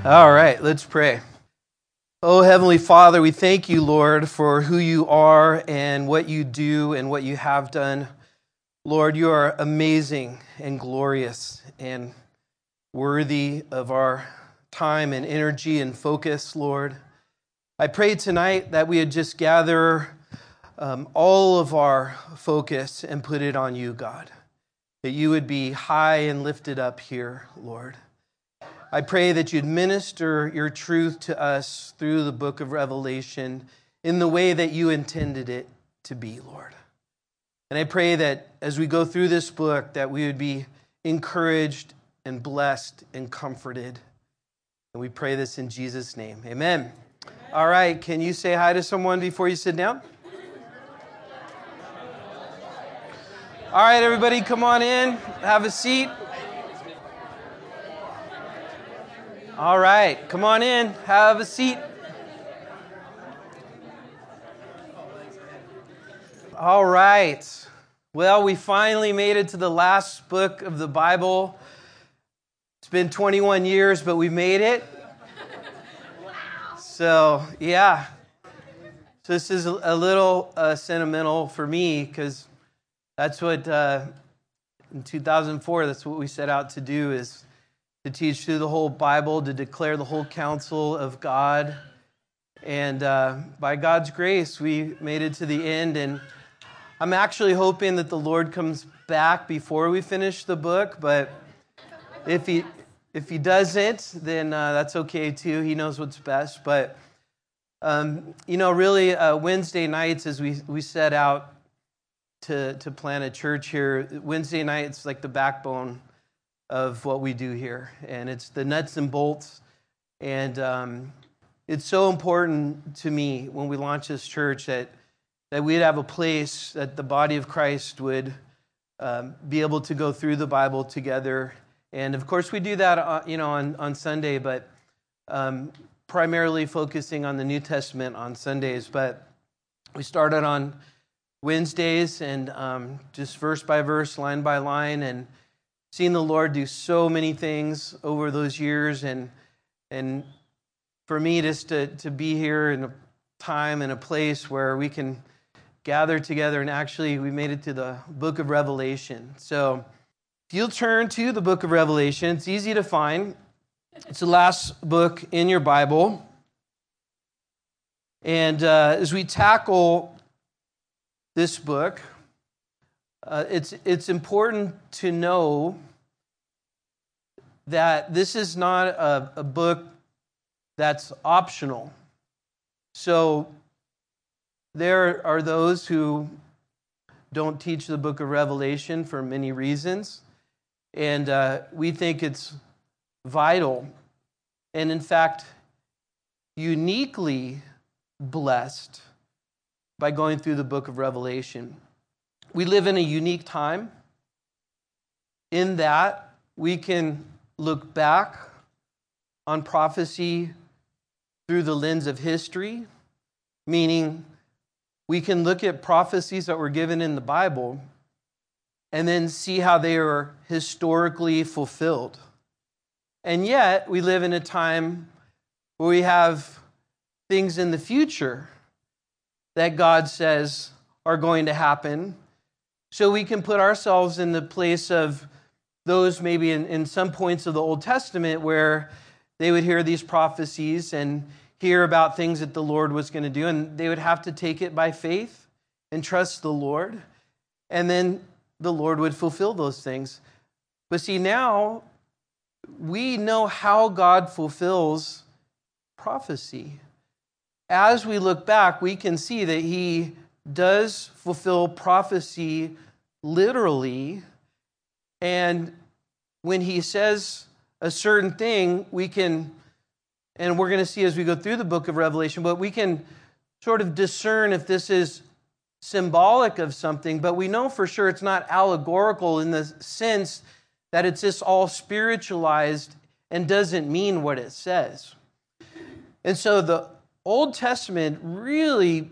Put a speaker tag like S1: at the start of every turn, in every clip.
S1: All right, let's pray. Oh, Heavenly Father, we thank you, Lord, for who you are and what you do and what you have done. Lord, you are amazing and glorious and worthy of our time and energy and focus, Lord. I pray tonight that we would just gather all of our focus and put it on you, God. That you would be high and lifted up here, Lord. I pray that you'd minister your truth to us through the book of Revelation in the way that you intended it to be, Lord. And I pray that as we go through this book, that we would be encouraged and blessed and comforted. And we pray this in Jesus' name. Amen. All right, can you say hi to someone before you sit down? All right, everybody, come on in. Have a seat. All right, come on in. Have a seat. All right. Well, we finally made it to the last book of the Bible. It's been 21 years, but we made it. So, yeah. So this is a little sentimental for me because that's what, in 2004, that's what we set out to do, is to teach through the whole Bible, to declare the whole counsel of God. And by God's grace, we made it to the end. And I'm actually hoping that the Lord comes back before we finish the book. But if he doesn't, then that's okay too. He knows what's best. But, really, Wednesday nights, as we set out to plant a church here, Wednesday nights like the backbone of what we do here, and it's the nuts and bolts, and it's so important to me when we launch this church that we'd have a place that the body of Christ would be able to go through the Bible together, and of course we do that on Sunday, but primarily focusing on the New Testament on Sundays, but we started on Wednesdays and just verse by verse, line by line, and seen the Lord do so many things over those years, and for me just to be here in a time and a place where we can gather together, and actually we made it to the book of Revelation. So if you'll turn to the book of Revelation, it's easy to find. It's the last book in your Bible. And as we tackle this book, it's important to know that this is not a book that's optional. So there are those who don't teach the book of Revelation for many reasons, and we think it's vital and, in fact, uniquely blessed by going through the book of Revelation. We live in a unique time in that we can look back on prophecy through the lens of history, meaning we can look at prophecies that were given in the Bible and then see how they are historically fulfilled. And yet, we live in a time where we have things in the future that God says are going to happen. So we can put ourselves in the place of those maybe in some points of the Old Testament where they would hear these prophecies and hear about things that the Lord was going to do, and they would have to take it by faith and trust the Lord, and then the Lord would fulfill those things. But see, now we know how God fulfills prophecy. As we look back, we can see that He does fulfill prophecy literally, and when He says a certain thing, we can, and we're going to see as we go through the book of Revelation, but we can sort of discern if this is symbolic of something, but we know for sure it's not allegorical in the sense that it's just all spiritualized and doesn't mean what it says. And so the Old Testament really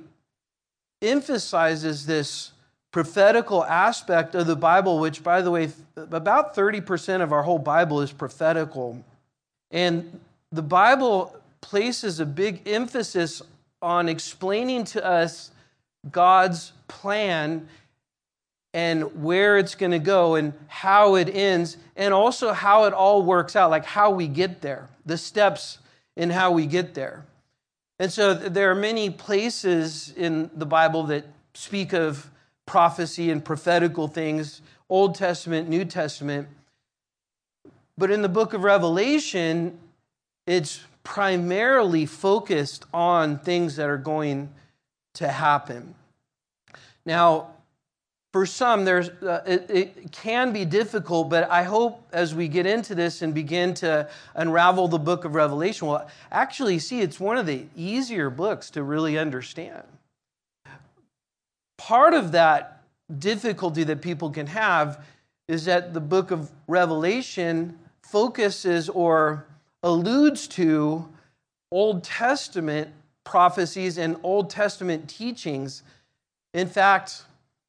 S1: emphasizes this prophetical aspect of the Bible, which, by the way, about 30% of our whole Bible is prophetical. And the Bible places a big emphasis on explaining to us God's plan and where it's going to go and how it ends, and also how it all works out, like how we get there, the steps in how we get there. And so there are many places in the Bible that speak of prophecy and prophetical things, Old Testament, New Testament. But in the book of Revelation, it's primarily focused on things that are going to happen. Now, for some, it can be difficult, but I hope as we get into this and begin to unravel the book of Revelation, we'll actually see it's one of the easier books to really understand. Part of that difficulty that people can have is that the book of Revelation focuses or alludes to Old Testament prophecies and Old Testament teachings. In fact,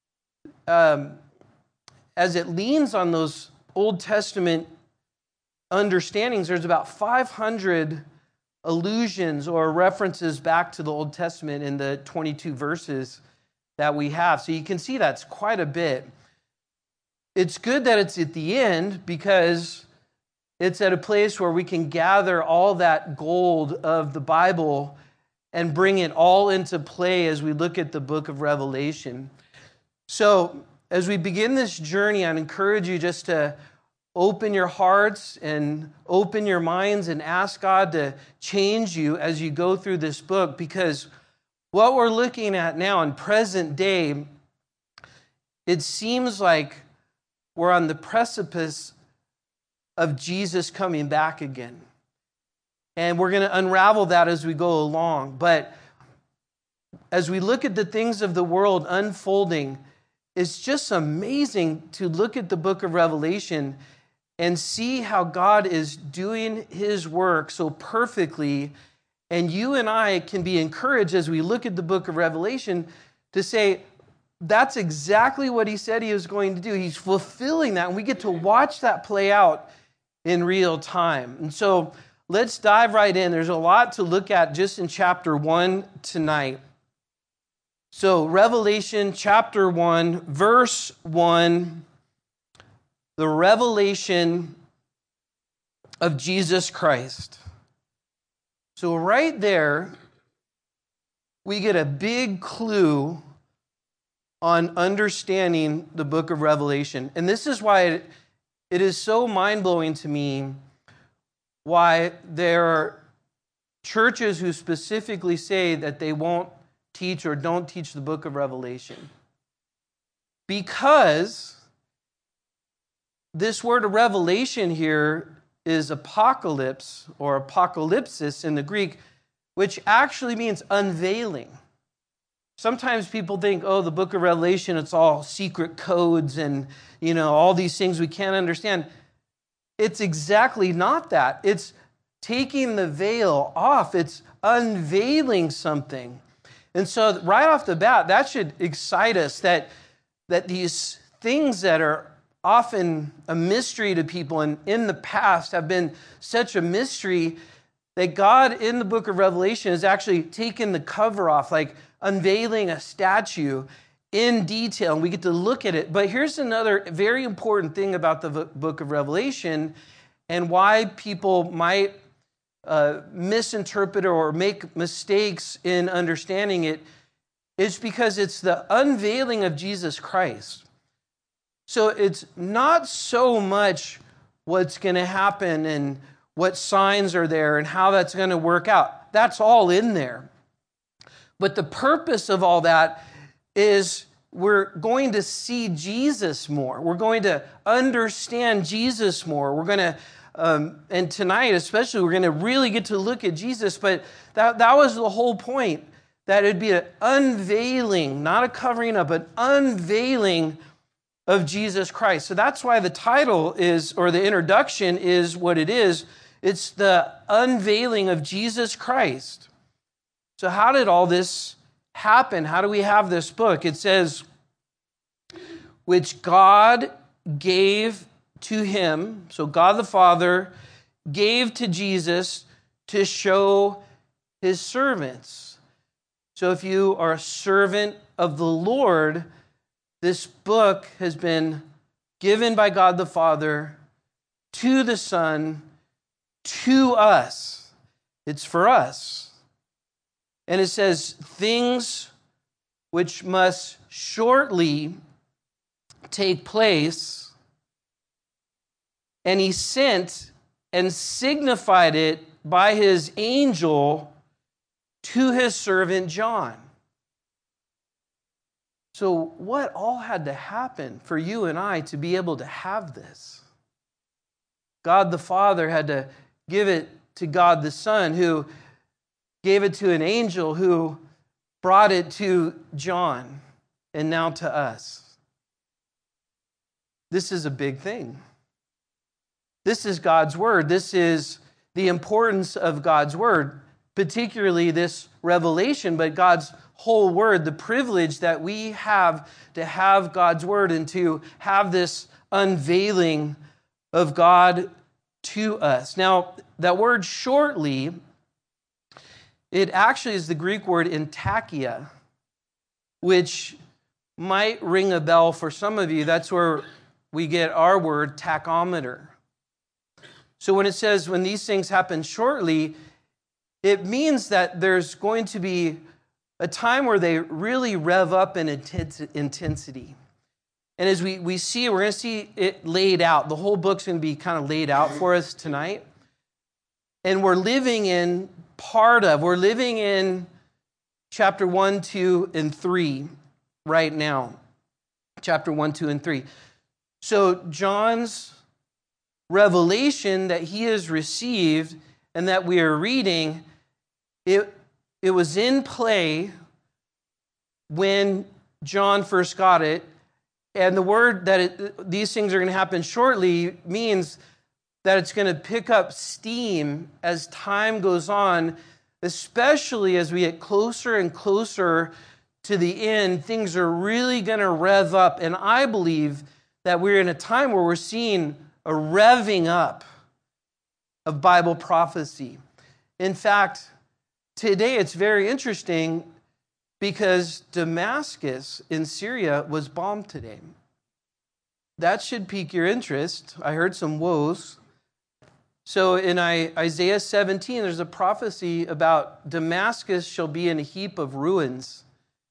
S1: as it leans on those Old Testament understandings, there's about 500 allusions or references back to the Old Testament in the 22 verses that we have. So you can see that's quite a bit. It's good that it's at the end because it's at a place where we can gather all that gold of the Bible and bring it all into play as we look at the book of Revelation. So as we begin this journey, I'd encourage you just to open your hearts and open your minds and ask God to change you as you go through this book, because what we're looking at now in present day, it seems like we're on the precipice of Jesus coming back again. And we're going to unravel that as we go along. But as we look at the things of the world unfolding, it's just amazing to look at the book of Revelation and see how God is doing His work so perfectly. And you and I can be encouraged as we look at the book of Revelation to say, that's exactly what He said He was going to do. He's fulfilling that, and we get to watch that play out in real time. And so let's dive right in. There's a lot to look at just in chapter 1 tonight. So Revelation chapter 1, verse 1, the revelation of Jesus Christ. So right there, we get a big clue on understanding the book of Revelation. And this is why it is so mind-blowing to me why there are churches who specifically say that they won't teach or don't teach the book of Revelation. Because this word of revelation here is apocalypse or apocalypsis in the Greek, which actually means unveiling. Sometimes people think, oh, the book of Revelation, it's all secret codes and, all these things we can't understand. It's exactly not that. It's taking the veil off. It's unveiling something. And so right off the bat, that should excite us that these things that are often a mystery to people and in the past have been such a mystery that God in the book of Revelation has actually taken the cover off, like unveiling a statue in detail, and we get to look at it. But here's another very important thing about the book of Revelation and why people might misinterpret or make mistakes in understanding it. It's because it's the unveiling of Jesus Christ. So it's not so much what's going to happen and what signs are there and how that's going to work out. That's all in there. But the purpose of all that is we're going to see Jesus more. We're going to understand Jesus more. We're going to, and tonight especially, we're going to really get to look at Jesus. But that was the whole point, that it'd be an unveiling, not a covering up, an unveiling of Jesus Christ. So that's why the title is, or the introduction is what it is. It's the unveiling of Jesus Christ. So how did all this happen? How do we have this book? It says, which God gave to him, so God the Father gave to Jesus to show his servants. So if you are a servant of the Lord, this book has been given by God the Father to the Son, to us. It's for us. And it says, things which must shortly take place, and he sent and signified it by his angel to his servant John. So what all had to happen for you and I to be able to have this? God the Father had to give it to God the Son, who gave it to an angel who brought it to John and now to us. This is a big thing. This is God's word. This is the importance of God's word, particularly this revelation, but God's whole word, the privilege that we have to have God's word and to have this unveiling of God to us. Now, that word shortly, it actually is the Greek word entachia, which might ring a bell for some of you. That's where we get our word tachometer. So when it says when these things happen shortly, it means that there's going to be a time where they really rev up in intensity. And as we see, we're going to see it laid out. The whole book's going to be kind of laid out for us tonight. And we're living in chapter 1, 2, and 3 right now. Chapter 1, 2, and 3. So John's revelation that he has received and that we are reading, it was in play when John first got it. And the word that these things are going to happen shortly means that it's going to pick up steam as time goes on, especially as we get closer and closer to the end. Things are really going to rev up. And I believe that we're in a time where we're seeing a revving up of Bible prophecy. In fact, today it's very interesting because Damascus in Syria was bombed today. That should pique your interest. I heard some woes. So in Isaiah 17, there's a prophecy about Damascus shall be in a heap of ruins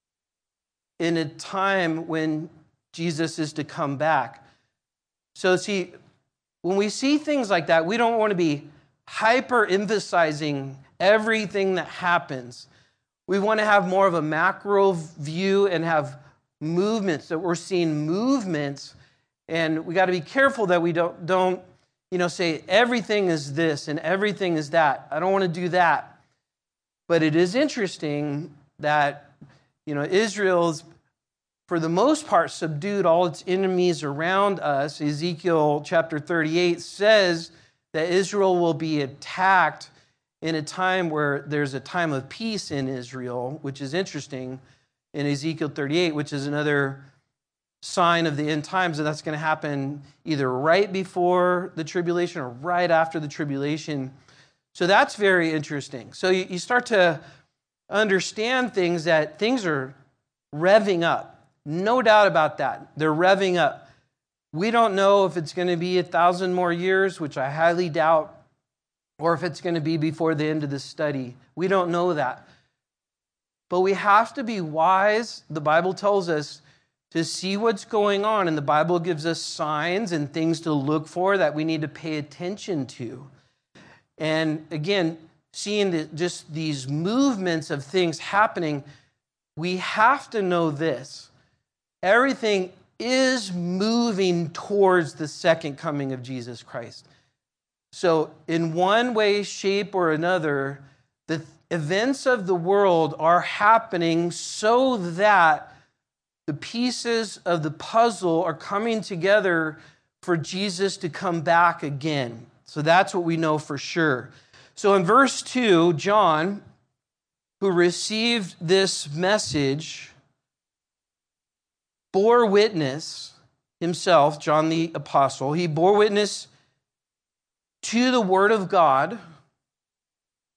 S1: in a time when Jesus is to come back. So see, when we see things like that, we don't want to be hyper-emphasizing everything that happens. We want to have more of a macro view and have movements, that we're seeing movements, and we got to be careful that we don't say everything is this and everything is that. I don't want to do that. But it is interesting that, Israel's, for the most part, subdued all its enemies around us. Ezekiel chapter 38 says that Israel will be attacked in a time where there's a time of peace in Israel, which is interesting in Ezekiel 38, which is another sign of the end times, and that's going to happen either right before the tribulation or right after the tribulation. So that's very interesting. So you start to understand that things are revving up. No doubt about that. They're revving up. We don't know if it's going to be 1,000 more years, which I highly doubt, or if it's going to be before the end of the study. We don't know that. But we have to be wise. The Bible tells us to see what's going on, and the Bible gives us signs and things to look for that we need to pay attention to. And again, seeing just these movements of things happening, we have to know this. Everything is moving towards the second coming of Jesus Christ. So in one way, shape, or another, the events of the world are happening so that the pieces of the puzzle are coming together for Jesus to come back again. So that's what we know for sure. So in verse 2, John, who received this message, bore witness himself, John the Apostle. He bore witness to the Word of God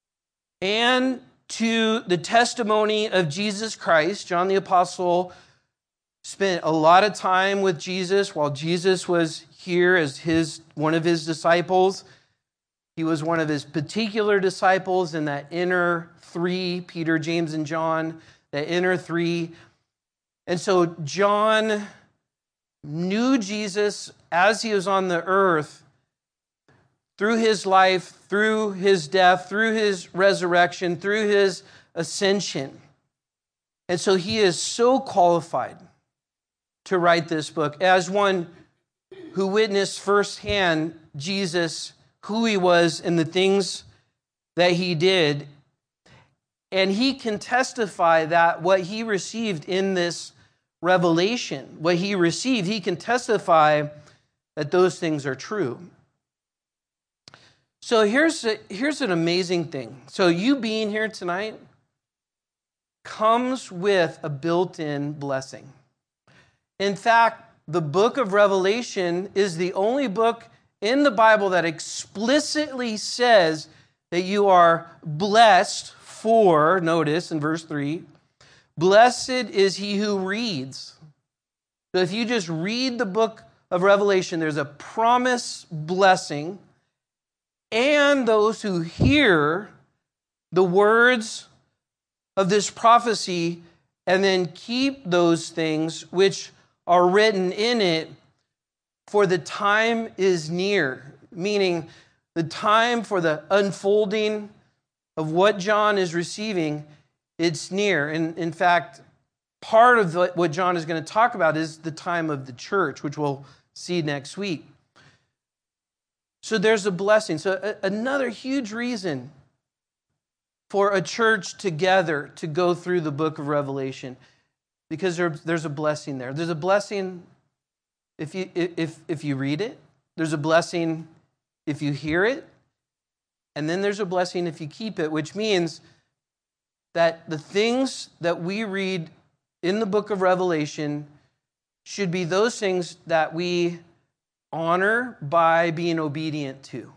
S1: and to the testimony of Jesus Christ. John the Apostle spent a lot of time with Jesus while Jesus was here as one of his disciples. He was one of his particular disciples in that inner three, Peter, James, and John, that inner three. And so John knew Jesus as he was on the earth, through his life, through his death, through his resurrection, through his ascension. And so he is so qualified to write this book as one who witnessed firsthand Jesus, who he was, and the things that he did. And he can testify that what he received in this revelation, what he received, he can testify that those things are true. So here's an amazing thing. So you being here tonight comes with a built-in blessing. In fact, the book of Revelation is the only book in the Bible that explicitly says that you are blessed for, notice in verse 3, blessed is he who reads. So if you just read the book of Revelation, there's a promise blessing, and those who hear the words of this prophecy and then keep those things which are written in it, for the time is near. Meaning the time for the unfolding of what John is receiving, it's near. And in fact, part of what John is going to talk about is the time of the church, which we'll see next week. So there's a blessing. So another huge reason for a church together to go through the book of Revelation, because there's a blessing there. There's a blessing if you read it. There's a blessing if you hear it. And then there's a blessing if you keep it, which means that the things that we read in the book of Revelation should be those things that we honor by being obedient to.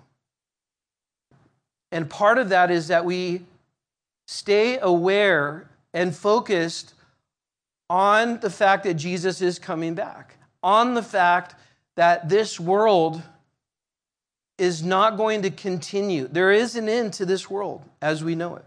S1: And part of that is that we stay aware and focused on the fact that Jesus is coming back, on the fact that this world is not going to continue. There is an end to this world as we know it.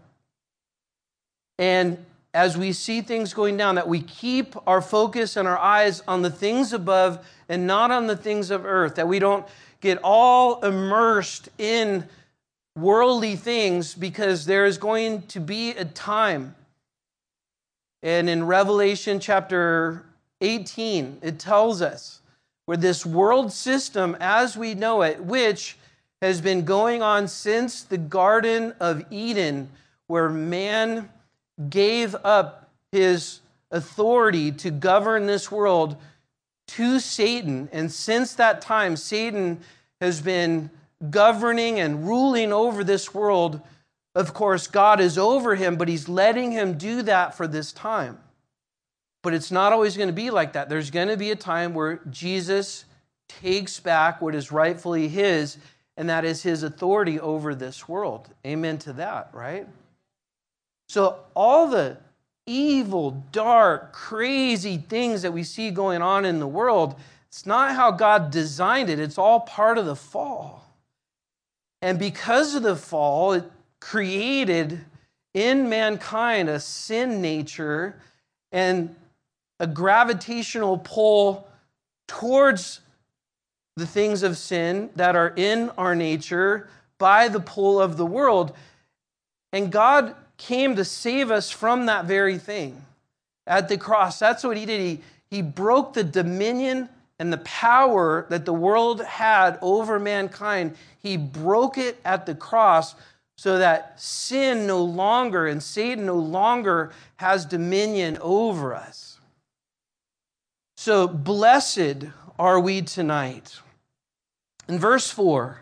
S1: And as we see things going down, that we keep our focus and our eyes on the things above and not on the things of earth, that we don't get all immersed in worldly things, because there is going to be a time. And in Revelation chapter 18, it tells us where this world system as we know it, which has been going on since the Garden of Eden, where man gave up his authority to govern this world to Satan. And since that time, Satan has been governing and ruling over this world. Of course, God is over him, but he's letting him do that for this time. But it's not always going to be like that. There's going to be a time where Jesus takes back what is rightfully his, and that is his authority over this world. Amen to that, right? So all the evil, dark, crazy things that we see going on in the world, it's not how God designed it. It's all part of the fall. And because of the fall, it created in mankind a sin nature and a gravitational pull towards the things of sin that are in our nature by the pull of the world. And God came to save us from that very thing at the cross. That's what he did. He broke the dominion and the power that the world had over mankind. He broke it at the cross so that sin no longer and Satan no longer has dominion over us. So blessed are we tonight. In verse 4,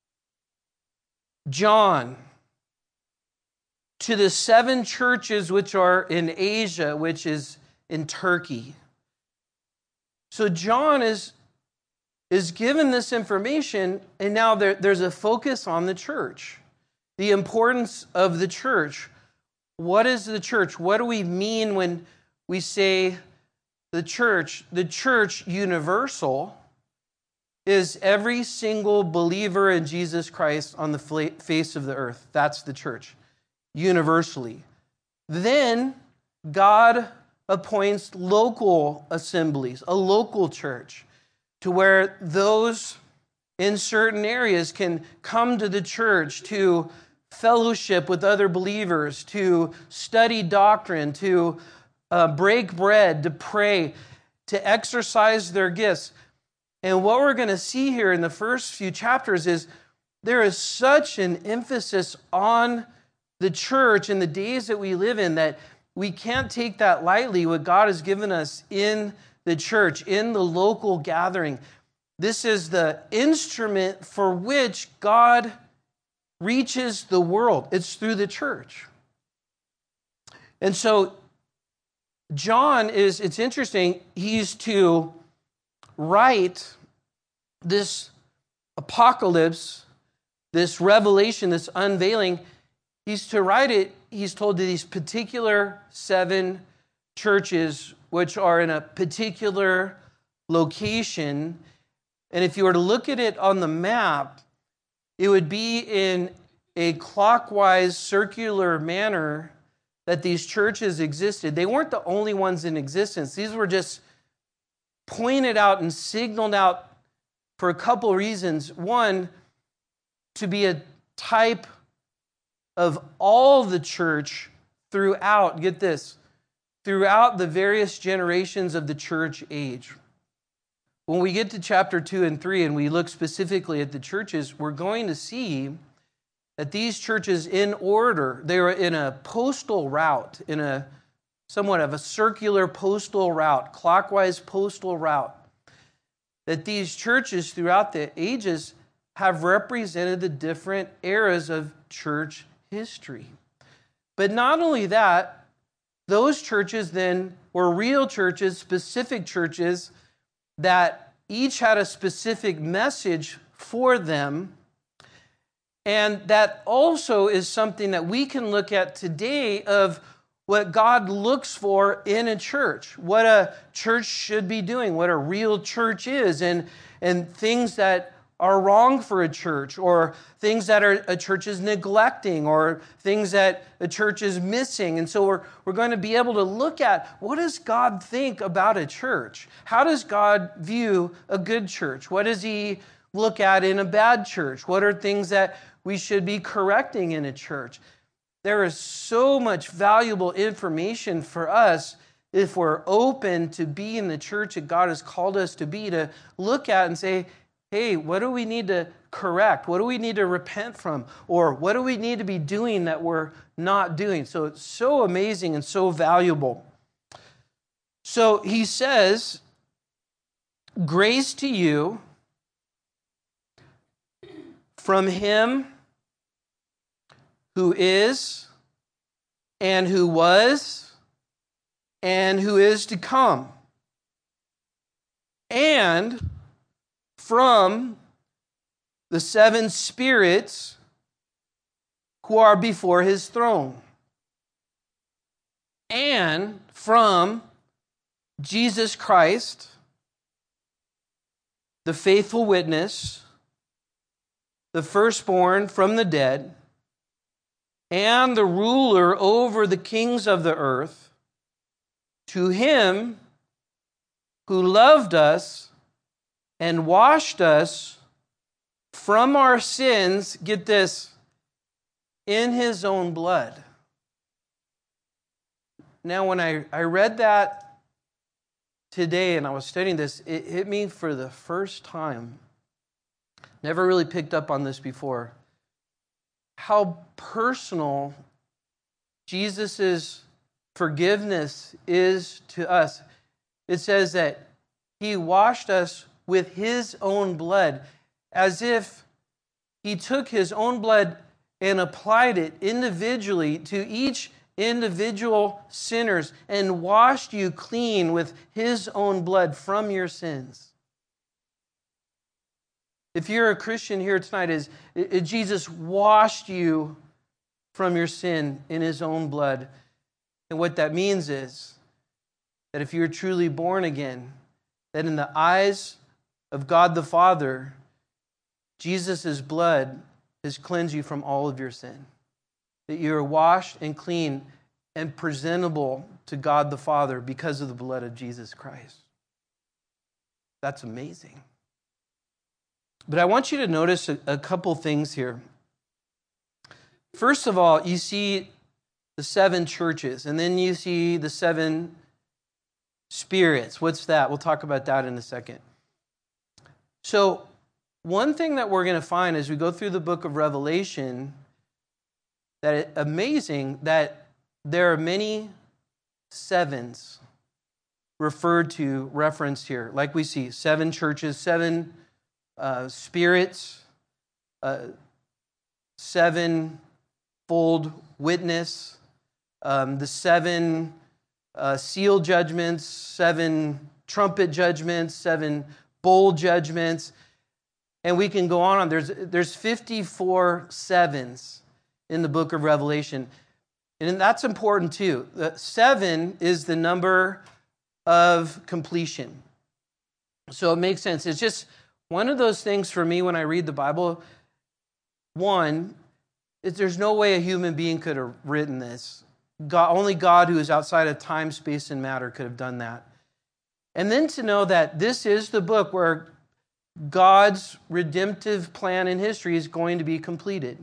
S1: John, to the 7 churches which are in Asia, which is in Turkey. So John is given this information, and now there's a focus on the church. the importance of the church. What is the church? What do we mean when we say the church? The church universal is every single believer in Jesus Christ on the face of the earth. That's the church, universally. Then God appoints local assemblies, a local church, to where those in certain areas can come to the church to fellowship with other believers, to study doctrine, to break bread, to pray, to exercise their gifts. And what we're going to see here in the first few chapters is there is such an emphasis on the church in the days that we live in that we can't take that lightly, what God has given us in the church, in the local gathering. This is the instrument for which God reaches the world. It's through the church. And so John it's interesting, he's to write this apocalypse, this revelation, this unveiling. He's to write it, he's told to these particular 7 churches, which are in a particular location. And if you were to look at it on the map, it would be in a clockwise, circular manner that these churches existed. They weren't the only ones in existence. These were just pointed out and signaled out for a couple reasons. One, to be a type of all the church throughout, get this, throughout the various generations of the church age. When we get to chapter 2 and 3 and we look specifically at the churches, we're going to see that these churches in order, they were in a postal route, in a somewhat of a circular postal route, clockwise postal route, that these churches throughout the ages have represented the different eras of church history. But not only that, those churches then were real churches, specific churches, that each had a specific message for them. And that also is something that we can look at today of what God looks for in a church, what a church should be doing, what a real church is, and things that are wrong for a church, or things that a church is neglecting, or things that a church is missing. And so we're going to be able to look at, what does God think about a church? How does God view a good church? What does he look at in a bad church? What are things that we should be correcting in a church? There is so much valuable information for us if we're open to be in the church that God has called us to be, to look at and say, hey, what do we need to correct? What do we need to repent from? Or what do we need to be doing that we're not doing? So it's so amazing and so valuable. So he says, grace to you from him who is, and who was, and who is to come, and from the 7 spirits who are before his throne, and from Jesus Christ, the faithful witness, the firstborn from the dead, and the ruler over the kings of the earth, to him who loved us and washed us from our sins, get this, in his own blood. Now, when I read that today and I was studying this, it hit me for the first time. Never really picked up on this before. How personal Jesus' forgiveness is to us. It says that he washed us with his own blood, as if he took his own blood and applied it individually to each individual sinners and washed you clean with his own blood from your sins. If you're a Christian here tonight, is Jesus washed you from your sin in his own blood. And what that means is that if you're truly born again, that in the eyes of God the Father, Jesus' blood has cleansed you from all of your sin. That you are washed and clean and presentable to God the Father because of the blood of Jesus Christ. That's amazing. But I want you to notice a couple things here. First of all, you see the 7 churches, and then you see the 7 spirits. What's that? We'll talk about that in a second. So, one thing that we're going to find as we go through the book of Revelation, that it's amazing that there are many 7s referred to, referenced here. Like we see 7 churches, 7 spirits, 7-fold witness, the 7 seal judgments, 7 trumpet judgments, 7 bowl judgments, and we can go on. There's 54 sevens in the book of Revelation, and that's important too. 7 is the number of completion, so it makes sense. It's just one of those things for me when I read the Bible. One, there's no way a human being could have written this. Only God, who is outside of time, space, and matter, could have done that. And then to know that this is the book where God's redemptive plan in history is going to be completed.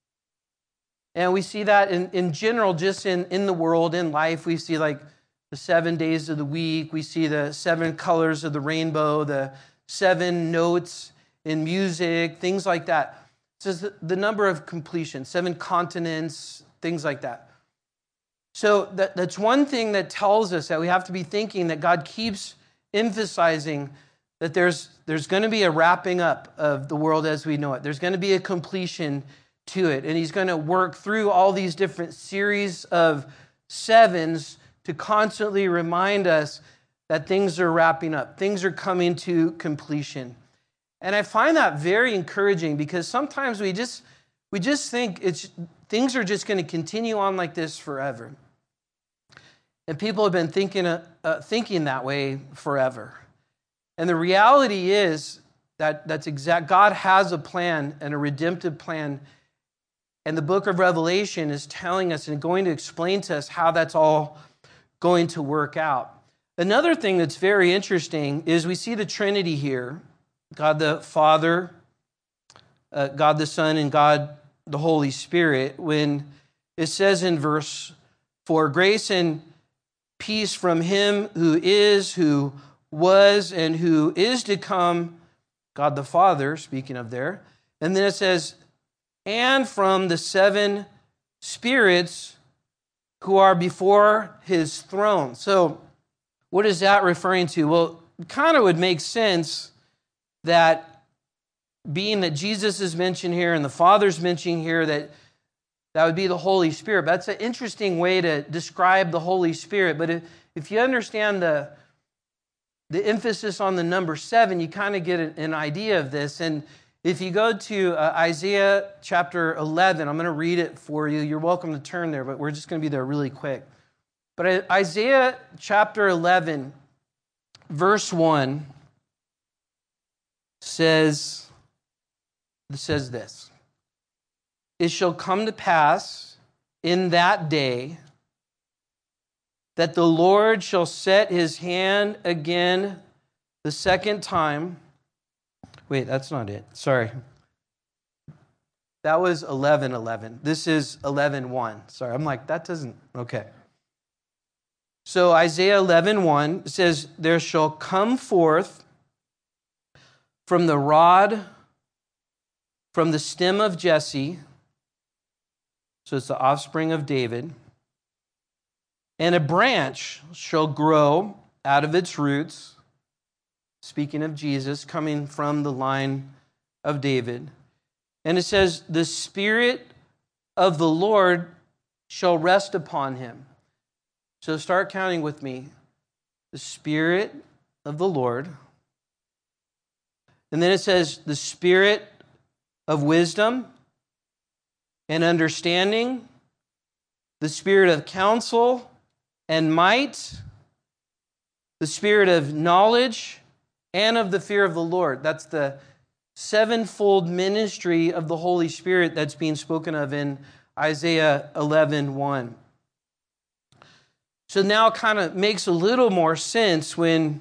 S1: And we see that in general, just in the world, in life. We see like the 7 days of the week. We see the 7 colors of the rainbow, the 7 notes in music, things like that. It says the number of completion, 7 continents, things like that. So that's one thing that tells us that we have to be thinking that God keeps emphasizing that there's going to be a wrapping up of the world as we know it. There's going to be a completion to it. And he's going to work through all these different series of 7s to constantly remind us that things are wrapping up. Things are coming to completion. And I find that very encouraging because sometimes we just think things are just going to continue on like this forever. And people have been thinking that way forever. And the reality is that's exact. God has a plan and a redemptive plan. And the book of Revelation is telling us and going to explain to us how that's all going to work out. Another thing that's very interesting is we see the Trinity here. God the Father, God the Son, and God the Holy Spirit. When it says in verse 4, grace and peace from him who is, who was, and who is to come, God the Father, speaking of there. And then it says, and from the 7 spirits who are before his throne. So what is that referring to? Well, it kind of would make sense that being that Jesus is mentioned here and the Father's mentioned here, that would be the Holy Spirit. But that's an interesting way to describe the Holy Spirit. But if you understand the emphasis on the number 7, you kind of get an idea of this. And if you go to Isaiah chapter 11, I'm going to read it for you. You're welcome to turn there, but we're just going to be there really quick. But Isaiah chapter 11, verse 1 says this. It shall come to pass in that day that the Lord shall set his hand again the second time. Wait, that's not it. Sorry. That was 11:11. This is 11:1. Sorry, I'm like, that doesn't, okay. So Isaiah 11:1 says, there shall come forth from the rod, from the stem of Jesse, so it's the offspring of David, and a branch shall grow out of its roots, speaking of Jesus, coming from the line of David. And it says, the Spirit of the Lord shall rest upon him. So start counting with me. The Spirit of the Lord. And then it says, the Spirit of wisdom and understanding the spirit of counsel and might, the spirit of knowledge, and of the fear of the Lord. That's the sevenfold ministry of the Holy Spirit that's being spoken of in Isaiah 11:1. So now it kind of makes a little more sense when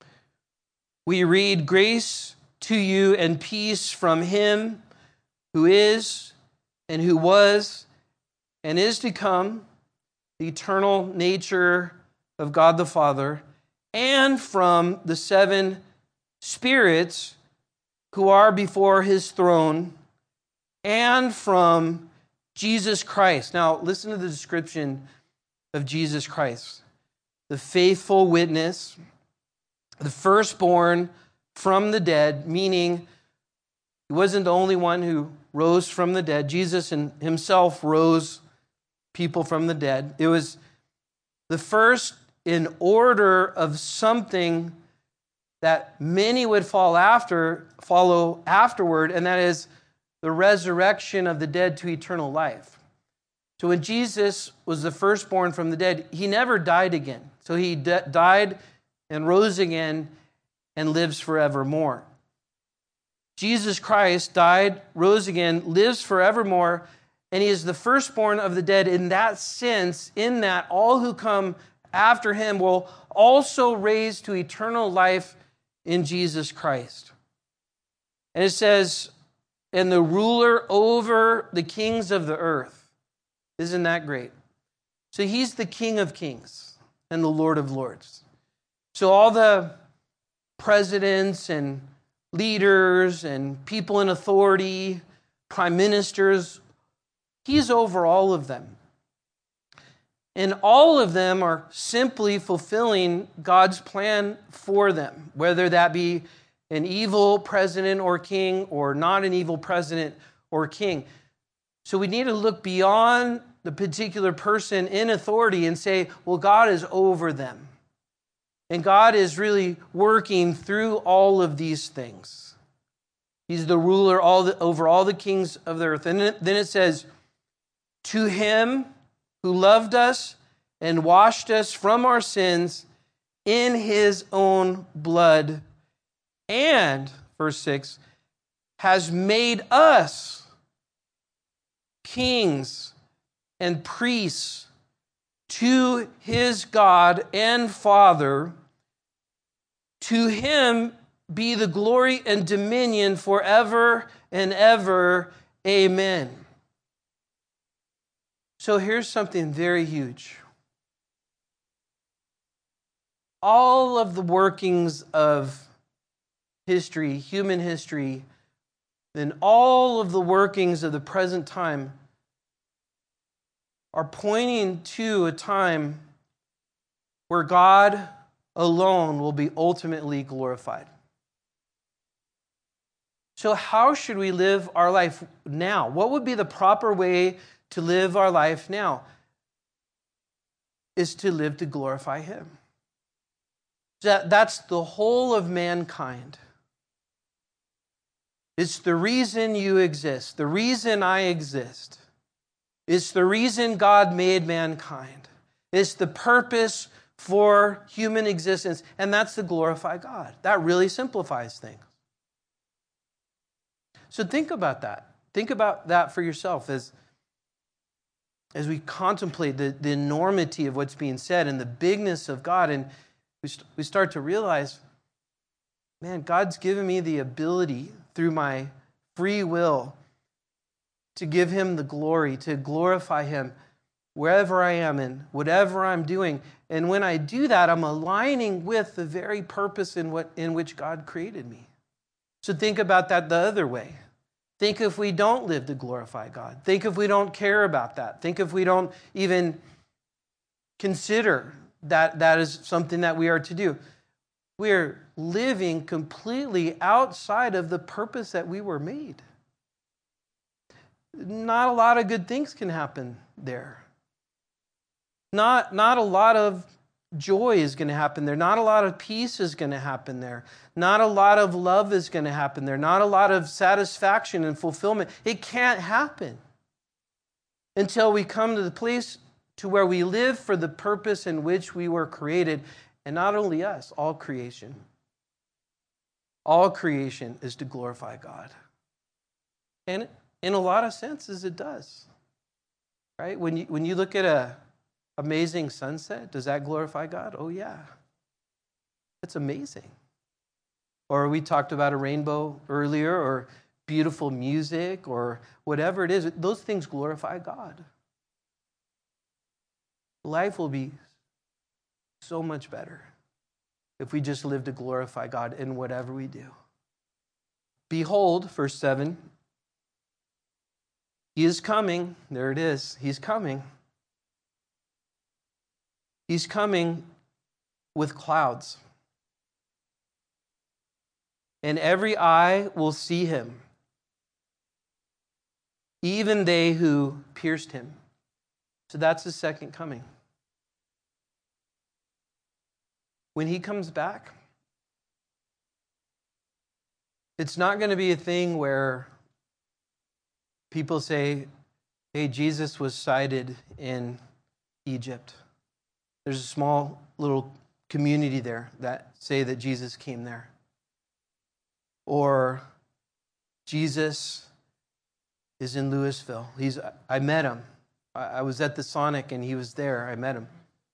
S1: we read, grace to you and peace from him who is and who was and is to come, the eternal nature of God the Father, and from the seven spirits who are before his throne, and from Jesus Christ. Now, listen to the description of Jesus Christ. The faithful witness, the firstborn from the dead, meaning he wasn't the only one who rose from the dead. Jesus himself rose people from the dead. It was the first in order of something that many would follow afterward, and that is the resurrection of the dead to eternal life. So when Jesus was the firstborn from the dead, he never died again. So he died and rose again and lives forevermore. Jesus Christ died, rose again, lives forevermore, and he is the firstborn of the dead in that sense, in that all who come after him will also raise to eternal life in Jesus Christ. And it says, and the ruler over the kings of the earth. Isn't that great? So he's the King of kings and the Lord of lords. So all the presidents and leaders and people in authority, prime ministers, he's over all of them. And all of them are simply fulfilling God's plan for them, whether that be an evil president or king or not an evil president or king. So we need to look beyond the particular person in authority and say, well, God is over them. And God is really working through all of these things. He's the ruler over all the kings of the earth. And then it says, to him who loved us and washed us from our sins in his own blood, and, verse 6, has made us kings and priests to his God and Father. To him be the glory and dominion forever and ever. Amen. So here's something very huge. All of the workings of history, human history, and all of the workings of the present time are pointing to a time where God alone will be ultimately glorified. So how should we live our life now? What would be the proper way to live our life now? Is to live to glorify him. That's the whole of mankind. It's the reason you exist. The reason I exist. It's the reason God made mankind. It's the purpose for human existence, and that's to glorify God. That really simplifies things. So think about that. Think about that for yourself as we contemplate the enormity of what's being said and the bigness of God, and we start to realize, man, God's given me the ability through my free will to give him the glory, to glorify him wherever I am and whatever I'm doing. And when I do that, I'm aligning with the very purpose in which God created me. So think about that the other way. Think if we don't live to glorify God. Think if we don't care about that. Think if we don't even consider that is something that we are to do. We're living completely outside of the purpose that we were made. Not a lot of good things can happen there. Not a lot of joy is going to happen there. Not a lot of peace is going to happen there. Not a lot of love is going to happen there. Not a lot of satisfaction and fulfillment. It can't happen until we come to the place to where we live for the purpose in which we were created. And not only us, all creation. All creation is to glorify God. And in a lot of senses, it does. Right? When you look at an amazing sunset, does that glorify God? Oh, yeah. It's amazing. Or we talked about a rainbow earlier, or beautiful music, or whatever it is. Those things glorify God. Life will be so much better if we just live to glorify God in whatever we do. Behold, verse 7, He is coming. There it is. He's coming. He's coming with clouds. And every eye will see him, even they who pierced him. So that's the second coming. When he comes back, it's not going to be a thing where people say, hey, Jesus was sighted in Egypt. There's a small little community there that say that Jesus came there. Or Jesus is in Louisville. I met him. I was at the Sonic and he was there. I met him.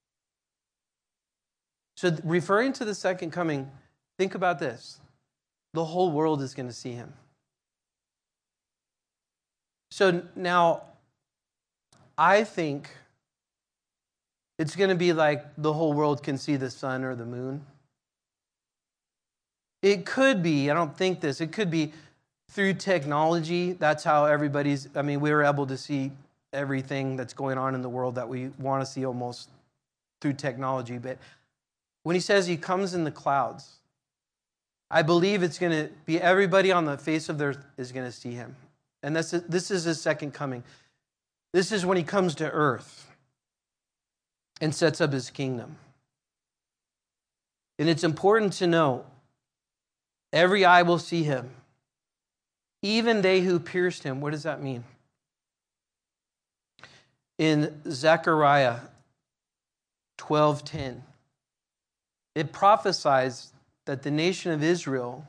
S1: So referring to the second coming, think about this. The whole world is going to see him. So now, I think it's going to be like the whole world can see the sun or the moon. It could be, I don't think this, it could be through technology. That's how we were able to see everything that's going on in the world that we want to see almost through technology. But when he says he comes in the clouds, I believe it's going to be everybody on the face of the earth is going to see him. And this is his second coming. This is when he comes to earth and sets up his kingdom. And it's important to know, every eye will see him, even they who pierced him. What does that mean? In Zechariah 12:10, it prophesies that the nation of Israel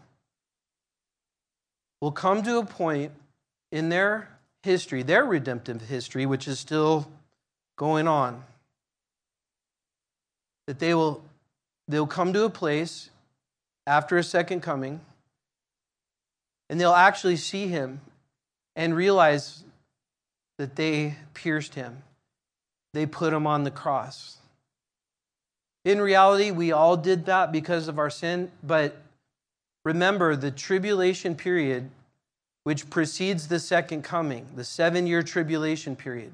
S1: will come to a point in their history, their redemptive history, which is still going on, that they'll come to a place after a second coming, and they'll actually see him and realize that they pierced him. They put him on the cross. In reality, we all did that because of our sin, but remember the tribulation period which precedes the second coming, the 7-year tribulation period.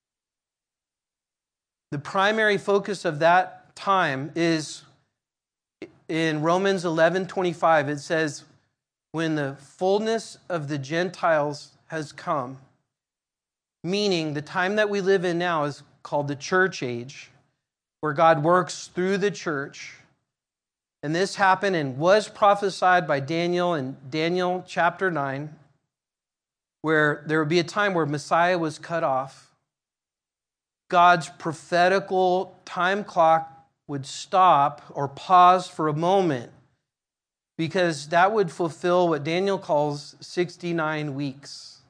S1: The primary focus of that time is in Romans 11:25. It says, when the fullness of the Gentiles has come, meaning the time that we live in now is called the church age, where God works through the church. And this happened and was prophesied by Daniel in Daniel chapter 9, where there would be a time where Messiah was cut off. God's prophetical time clock would stop or pause for a moment, because that would fulfill what Daniel calls 69 weeks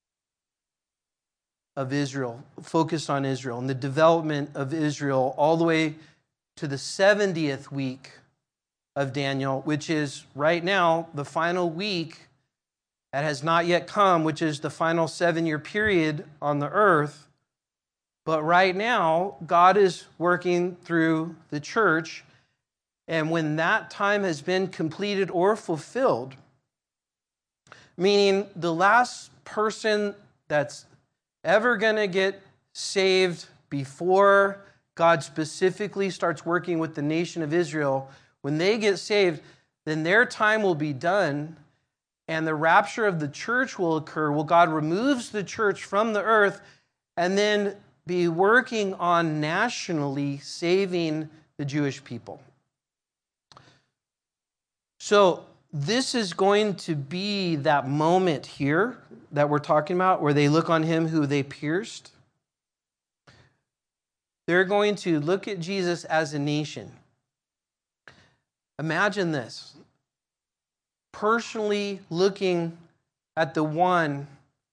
S1: of Israel, focused on Israel, and the development of Israel all the way to the 70th week of Daniel, which is right now the final week that has not yet come, which is the final 7-year period on the earth. But right now, God is working through the church, and when that time has been completed or fulfilled, meaning the last person that's ever going to get saved before God specifically starts working with the nation of Israel, when they get saved, then their time will be done, and the rapture of the church will occur. Well, God removes the church from the earth and then be working on nationally saving the Jewish people. So this is going to be that moment here that we're talking about, where they look on him who they pierced. They're going to look at Jesus as a nation. Imagine this. Personally looking at the one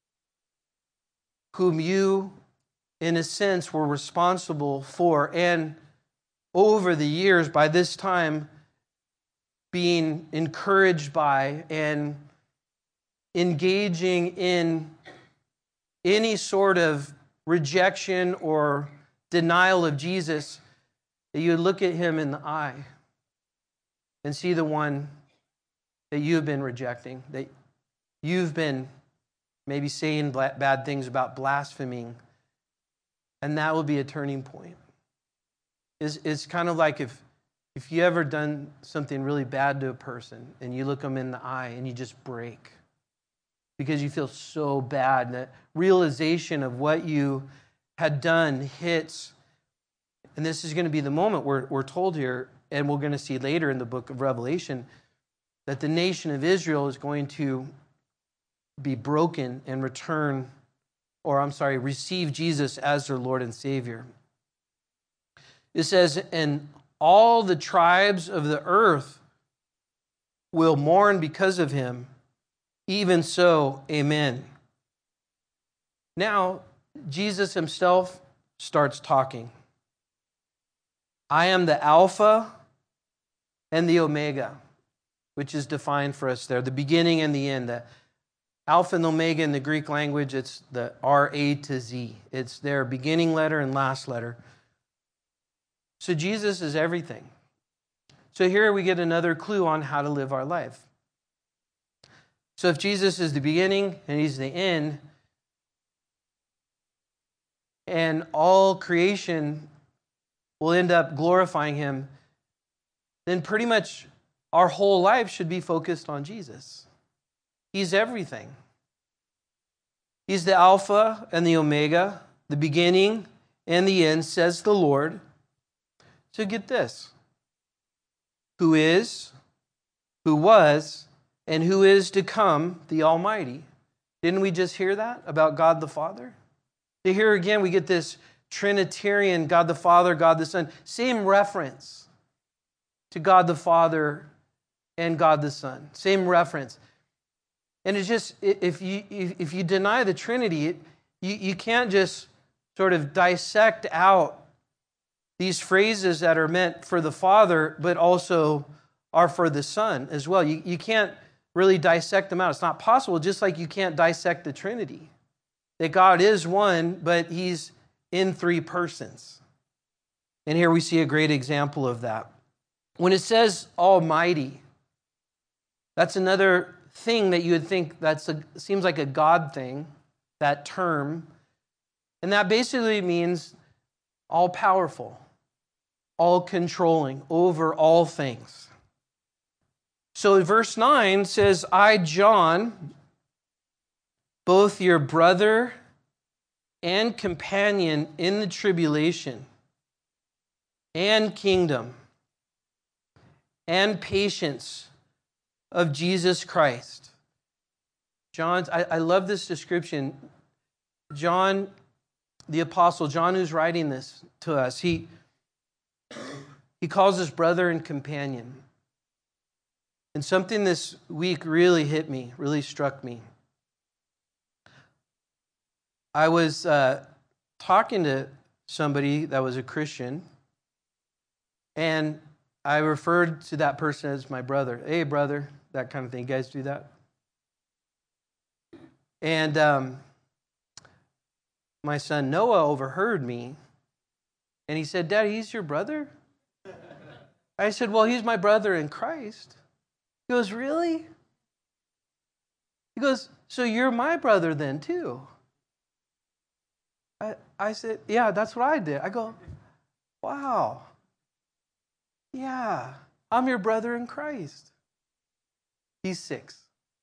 S1: whom you, in a sense, were responsible for, and over the years, by this time, being encouraged by and engaging in any sort of rejection or denial of Jesus, that you would look at him in the eye and see the one that you've been rejecting, that you've been maybe saying bad things about, blaspheming, and that will be a turning point. It's kind of like if you ever done something really bad to a person and you look them in the eye and you just break because you feel so bad, and that realization of what you had done hits. And this is going to be the moment we're told here, and we're going to see later in the book of Revelation, that the nation of Israel is going to be broken and receive Jesus as their Lord and Savior. It says, and all the tribes of the earth will mourn because of him. Even so, amen. Now, Jesus himself starts talking. I am the Alpha and the Omega, which is defined for us there, the beginning and the end. The Alpha and Omega in the Greek language, it's the R-A to Z. It's their beginning letter and last letter. So Jesus is everything. So here we get another clue on how to live our life. So if Jesus is the beginning and he's the end, and all creation will end up glorifying him, then pretty much our whole life should be focused on Jesus. He's everything. He's the Alpha and the Omega, the beginning and the end, says the Lord. So get this. Who is, who was, and who is to come, the Almighty. Didn't we just hear that about God the Father? So here again we get this Trinitarian God the Father, God the Son. Same reference to God the Father and God the Son. Same reference. And it's just, if you deny the Trinity, you can't just sort of dissect out these phrases that are meant for the Father, but also are for the Son as well. You can't really dissect them out. It's not possible, just like you can't dissect the Trinity. That God is one, but he's in three persons. And here we see a great example of that. When it says Almighty, that's another thing that you would think seems like a God thing, that term. And that basically means all-powerful, all-controlling, over all things. So verse 9 says, I, John, both your brother and companion in the tribulation and kingdom and patience of Jesus Christ. I love this description. John, the apostle, John who's writing this to us, he calls us brother and companion. And something this week really hit me, really struck me. I was talking to somebody that was a Christian, and I referred to that person as my brother. Hey, brother, that kind of thing. You guys do that? And my son Noah overheard me, and he said, Dad, he's your brother? I said, well, he's my brother in Christ. He goes, really? He goes, so you're my brother then too? I said, yeah, that's what I did. I go, wow. Yeah, I'm your brother in Christ. He's 6.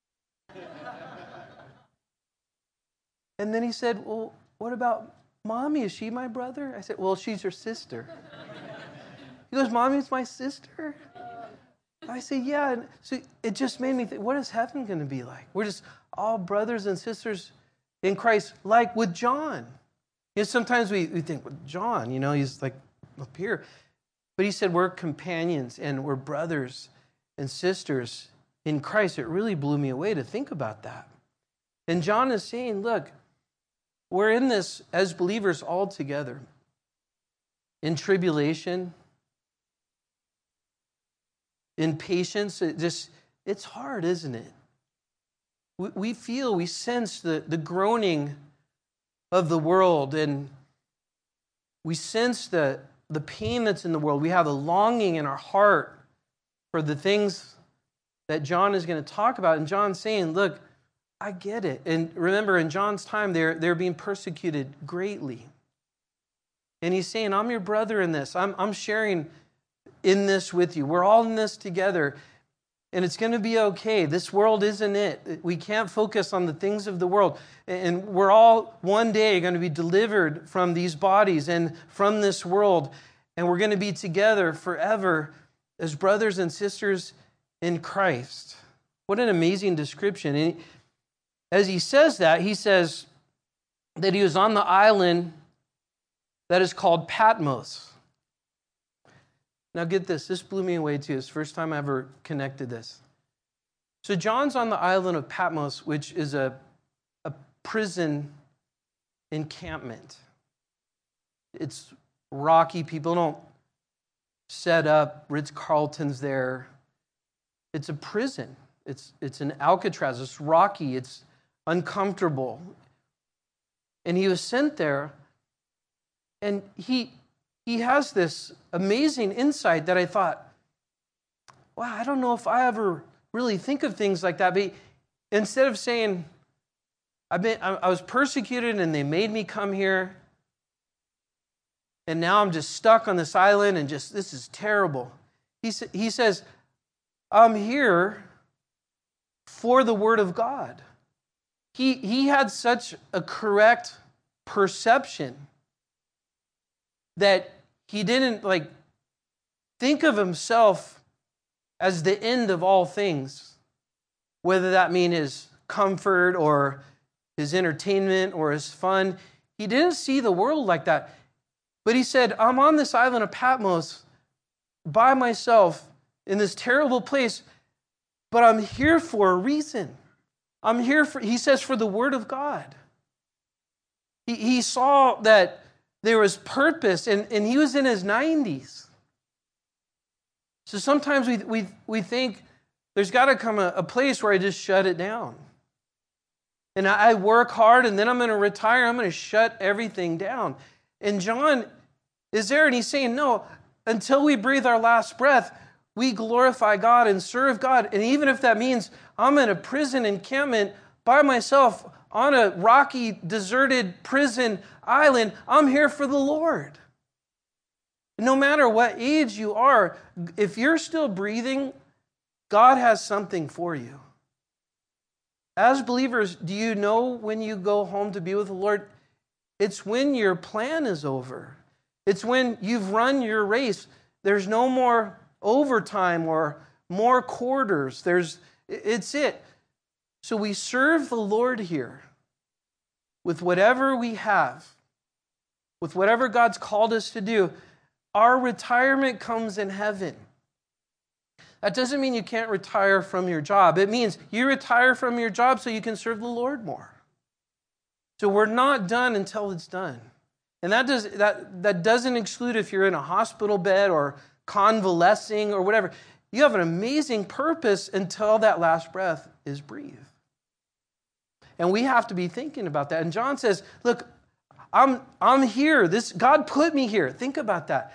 S1: And then he said, well, what about Mommy? Is she my brother? I said, well, she's your sister. He goes, Mommy's my sister? I said, yeah. And so it just made me think, what is heaven going to be like? We're just all brothers and sisters in Christ, like with John. Sometimes we think, well, John, he's like up here. But he said we're companions and we're brothers and sisters in Christ. It really blew me away to think about that. And John is saying, look, we're in this as believers all together. In tribulation, in patience, it's hard, isn't it? We sense the groaning of the world, and we sense the pain that's in the world. We have a longing in our heart for the things that John is going to talk about. And John's saying, look, I get it. And remember, in John's time, they're being persecuted greatly. And he's saying, I'm your brother in this. I'm sharing in this with you. We're all in this together. And it's going to be okay. This world isn't it. We can't focus on the things of the world. And we're all one day going to be delivered from these bodies and from this world. And we're going to be together forever as brothers and sisters in Christ. What an amazing description. And as he says that, he says that he was on the island that is called Patmos. Now get this. This blew me away too. It's the first time I ever connected this. So John's on the island of Patmos, which is a prison encampment. It's rocky. People don't set up Ritz-Carltons there. It's a prison. It's an Alcatraz. It's rocky. It's uncomfortable. And he was sent there, and he has this amazing insight that I thought, wow, I don't know if I ever really think of things like that. But instead of saying, I was persecuted and they made me come here, and now I'm just stuck on this island and this is terrible. He says, I'm here for the Word of God. He had such a correct perception that he didn't think of himself as the end of all things, whether that mean his comfort or his entertainment or his fun. He didn't see the world like that. But he said, I'm on this island of Patmos by myself in this terrible place, but I'm here for a reason. I'm here he says, for the Word of God. He saw that there was purpose, and he was in his 90s. So sometimes we think there's got to come a place where I just shut it down. And I work hard, and then I'm going to retire. I'm going to shut everything down. And John is there, and he's saying, no, until we breathe our last breath, we glorify God and serve God. And even if that means I'm in a prison encampment by myself on a rocky, deserted prison island, I'm here for the Lord. No matter what age you are, if you're still breathing, God has something for you. As believers, do you know when you go home to be with the Lord? It's when your plan is over. It's when you've run your race. There's no more overtime or more quarters. It's it. So we serve the Lord here with whatever we have, with whatever God's called us to do. Our retirement comes in heaven. That doesn't mean you can't retire from your job. It means you retire from your job so you can serve the Lord more. So we're not done until it's done. And that doesn't exclude if you're in a hospital bed or convalescing or whatever. You have an amazing purpose until that last breath is breathed. And we have to be thinking about that. And John says, look, I'm here. God put me here. Think about that.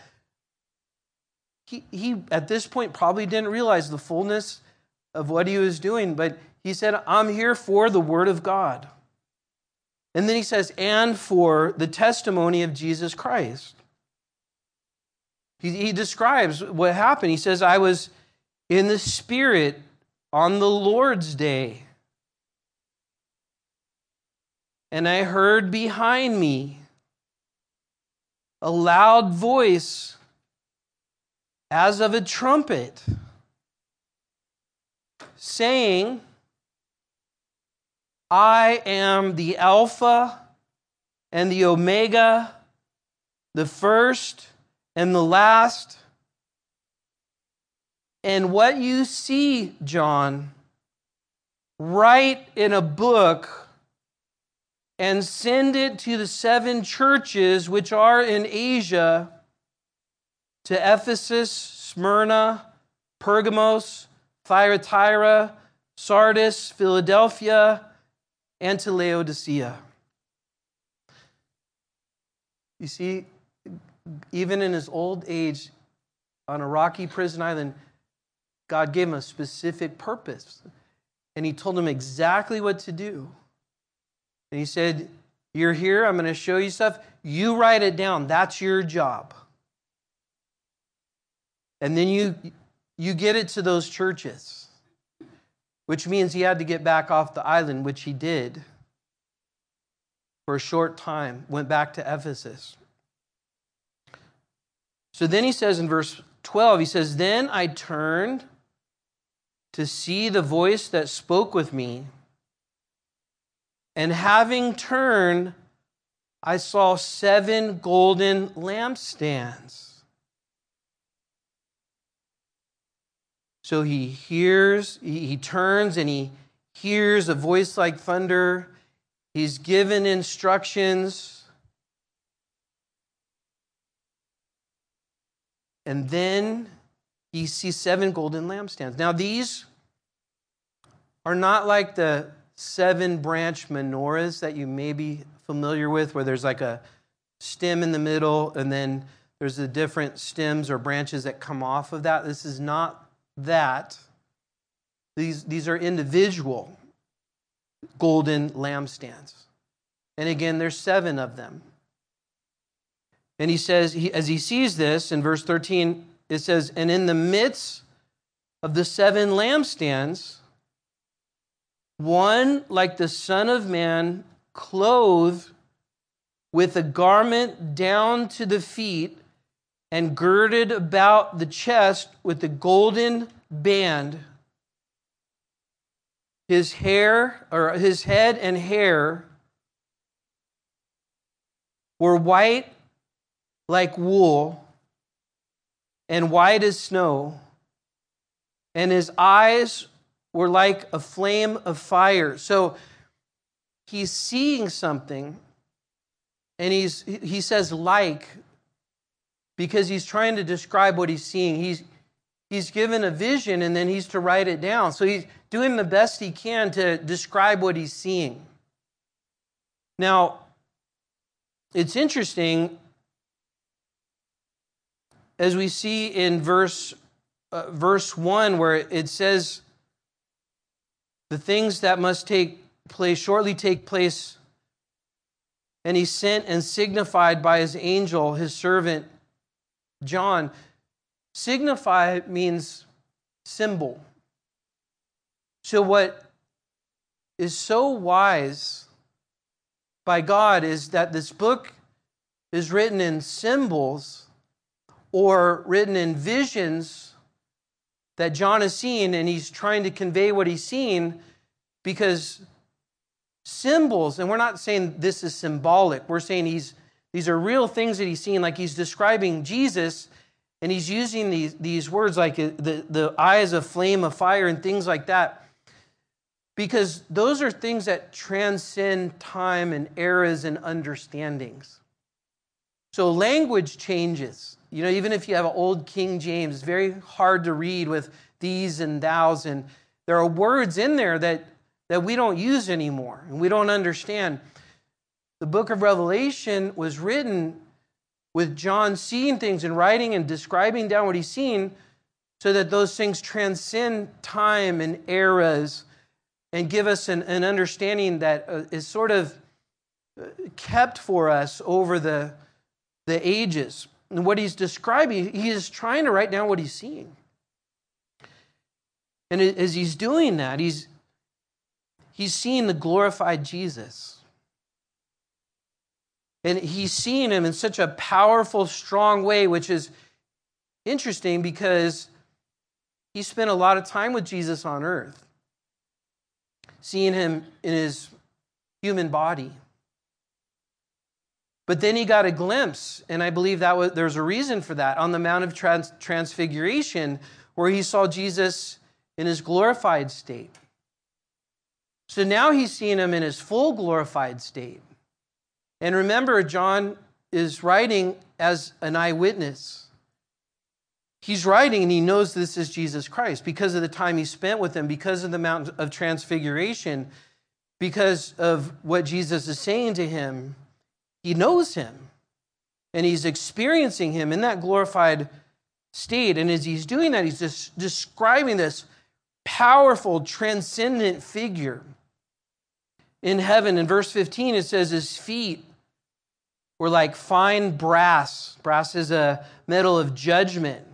S1: He at this point probably didn't realize the fullness of what he was doing, but he said, I'm here for the Word of God. And then he says, and for the testimony of Jesus Christ. He describes what happened. He says, I was in the Spirit on the Lord's day, and I heard behind me a loud voice as of a trumpet, saying, I am the Alpha and the Omega, the first and the last. And what you see, John, write in a book and send it to the 7 churches which are in Asia, to Ephesus, Smyrna, Pergamos, Thyatira, Sardis, Philadelphia, and to Laodicea. You see, even in his old age, on a rocky prison island, God gave him a specific purpose. And he told him exactly what to do. And he said, you're here, I'm going to show you stuff. You write it down. That's your job. And then you get it to those churches, which means he had to get back off the island, which he did for a short time, went back to Ephesus. So then he says in verse 12, he says, then I turned to see the voice that spoke with me. And having turned, I saw 7 golden lampstands. So he turns and he hears a voice like thunder. He's given instructions. And then he sees 7 golden lampstands. Now these are not like the 7-branch menorahs that you may be familiar with, where there's like a stem in the middle and then there's the different stems or branches that come off of that. This is not that. These are individual golden lampstands. And again, there's 7 of them. And he says, as he sees this, in verse 13, it says, and in the midst of the 7 lampstands, one like the Son of Man, clothed with a garment down to the feet and girded about the chest with a golden band. His head and hair were white like wool and white as snow, and his eyes were like a flame of fire. So he's seeing something, and he says like, because he's trying to describe what he's seeing. He's given a vision, and then he's to write it down. So he's doing the best he can to describe what he's seeing. Now, it's interesting, as we see in verse 1, where it says, the things that must shortly take place, and he sent and signified by his angel, his servant John. Signify means symbol. So what is so wise by God is that this book is written in symbols or written in visions that John is seeing, and he's trying to convey what he's seeing, because symbols, and we're not saying this is symbolic, we're saying these are real things that he's seeing, like he's describing Jesus, and he's using these words like the eyes of flame of fire and things like that, because those are things that transcend time and eras and understandings. So language changes. You know, even if you have an old King James, it's very hard to read with these and thous, and there are words in there that we don't use anymore and we don't understand. The book of Revelation was written with John seeing things and writing and describing down what he's seen, so that those things transcend time and eras and give us an understanding that is sort of kept for us over the ages. And what he's describing, he is trying to write down what he's seeing. And as he's doing that, he's seeing the glorified Jesus. And he's seeing him in such a powerful, strong way, which is interesting because he spent a lot of time with Jesus on earth, seeing him in his human body. But then he got a glimpse, and I believe there's a reason for that, on the Mount of Transfiguration, where he saw Jesus in his glorified state. So now he's seeing him in his full glorified state. And remember, John is writing as an eyewitness. He's writing and he knows this is Jesus Christ because of the time he spent with him, because of the Mount of Transfiguration, because of what Jesus is saying to him. He knows him and he's experiencing him in that glorified state. And as he's doing that, he's just describing this powerful, transcendent figure in heaven. In verse 15, it says his feet were like fine brass. Brass is a metal of judgment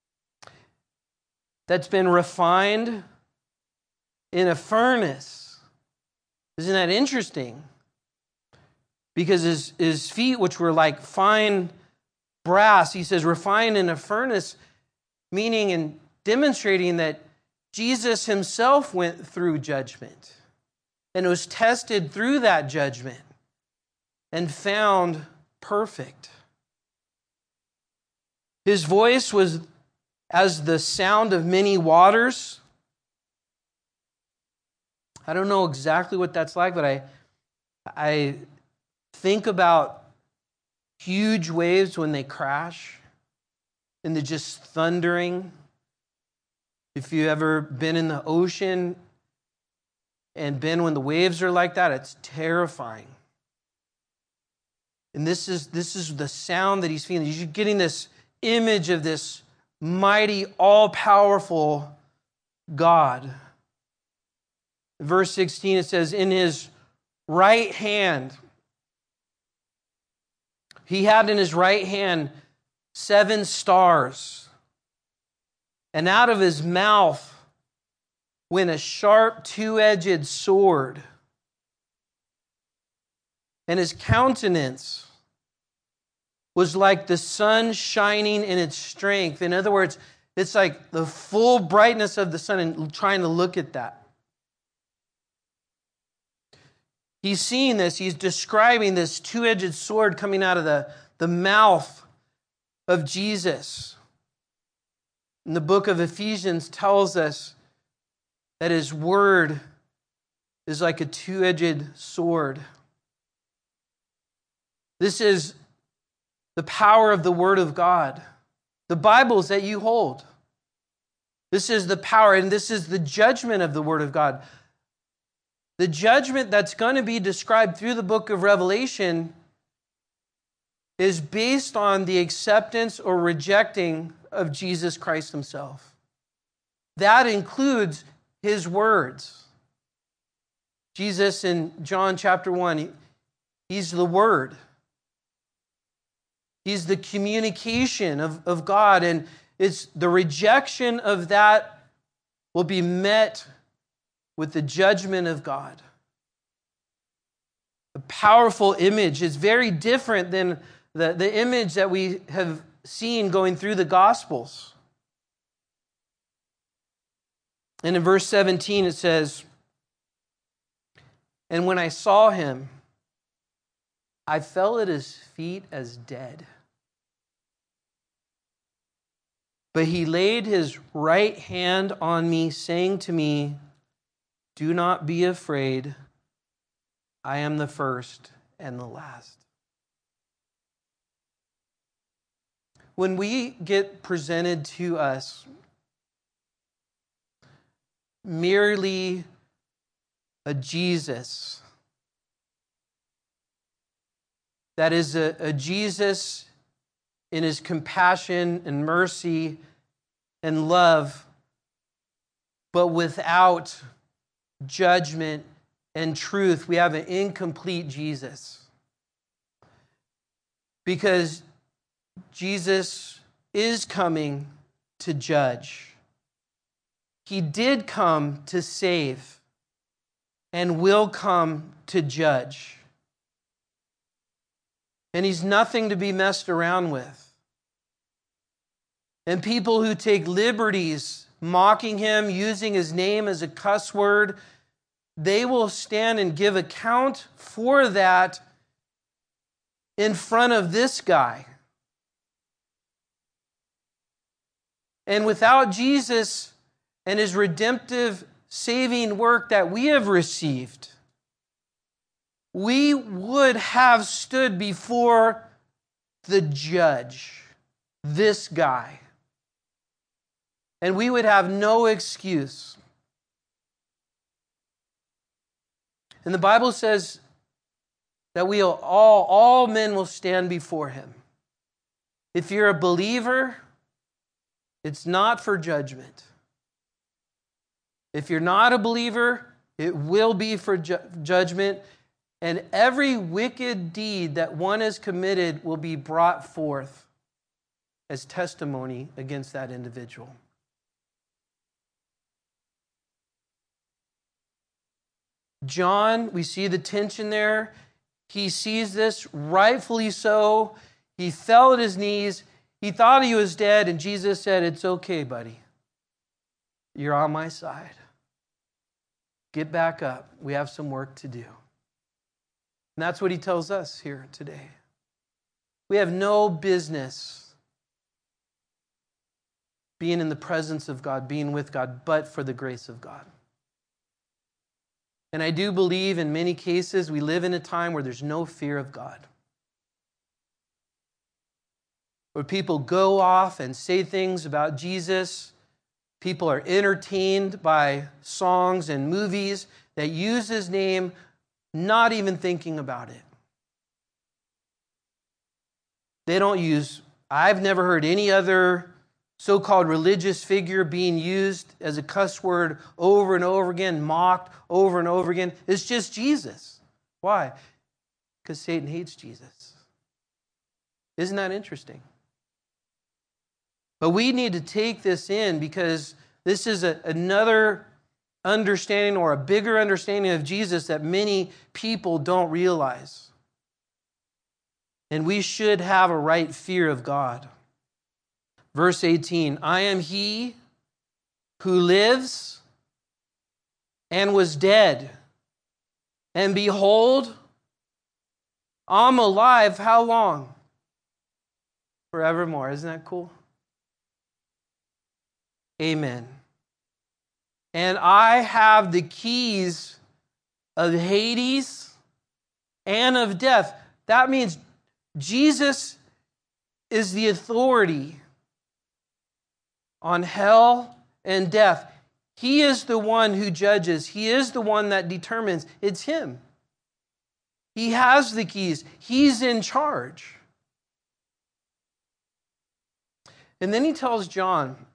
S1: that's been refined in a furnace. Isn't that interesting? Because his feet, which were like fine brass, he says, refined in a furnace, meaning and demonstrating that Jesus himself went through judgment and was tested through that judgment and found perfect. His voice was as the sound of many waters. I don't know exactly what that's like, but I think about huge waves when they crash and the just thundering. If you've ever been in the ocean and been when the waves are like that, it's terrifying. And this is the sound that he's feeling. You're getting this image of this mighty, all-powerful God. Verse 16, it says, in his right hand, he had in his right hand 7 stars. And out of his mouth went a sharp, two-edged sword. And his countenance was like the sun shining in its strength. In other words, it's like the full brightness of the sun, and trying to look at that. He's seeing this. He's describing this two-edged sword coming out of the mouth of Jesus. And the book of Ephesians tells us that his word is like a two-edged sword. This is the power of the word of God. The Bibles that you hold. This is the power, and this is the judgment of the word of God. The judgment that's going to be described through the book of Revelation is based on the acceptance or rejecting of Jesus Christ himself. That includes his words. Jesus in John chapter 1, he's the Word. He's the communication of God, and it's the rejection of that will be met with the judgment of God. A powerful image is very different than the image that we have seen going through the Gospels. And in verse 17 it says, and when I saw him, I fell at his feet as dead. But he laid his right hand on me, saying to me, do not be afraid. I am the first and the last. When we get presented to us merely a Jesus that is a Jesus in his compassion and mercy and love, but without judgment and truth, we have an incomplete Jesus. Because Jesus is coming to judge. He did come to save and will come to judge. And he's nothing to be messed around with. And people who take liberties mocking him, using his name as a cuss word, they will stand and give account for that in front of this guy. And without Jesus and his redemptive saving work that we have received, we would have stood before the judge, this guy. And we would have no excuse. And the Bible says that all men will stand before him. If you're a believer, it's not for judgment. If you're not a believer, it will be for judgment. And every wicked deed that one has committed will be brought forth as testimony against that individual. John, we see the tension there. He sees this, rightfully so. He fell at his knees. He thought he was dead, and Jesus said, "It's okay, buddy. You're on my side. Get back up. We have some work to do." And that's what he tells us here today. We have no business being in the presence of God, being with God, but for the grace of God. And I do believe in many cases we live in a time where there's no fear of God. Where people go off and say things about Jesus. People are entertained by songs and movies that use his name, not even thinking about it. I've never heard any other so-called religious figure being used as a cuss word over and over again, mocked over and over again. It's just Jesus. Why? Because Satan hates Jesus. Isn't that interesting? But we need to take this in because this is another understanding or a bigger understanding of Jesus that many people don't realize. And we should have a right fear of God. Verse 18, "I am he who lives and was dead. And behold, I'm alive." How long? Forevermore. Isn't that cool? Amen. "And I have the keys of Hades and of death." That means Jesus is the authority on hell and death. He is the one who judges. He is the one that determines. It's him. He has the keys. He's in charge. And then he tells John,